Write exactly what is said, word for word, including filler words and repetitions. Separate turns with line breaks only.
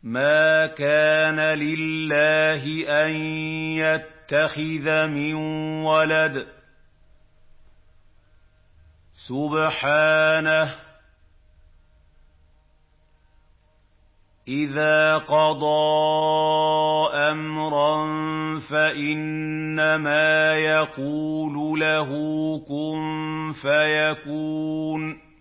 مَا كَانَ لِلَّهِ أَن يَتَّخِذَ مِن وَلَدٍ ۖ سُبْحَانَهُ ۖ إِذَا قَضَىٰ أَمْرًا فَإِنَّمَا يَقُولُ لَهُ كُن فَيَكُونُ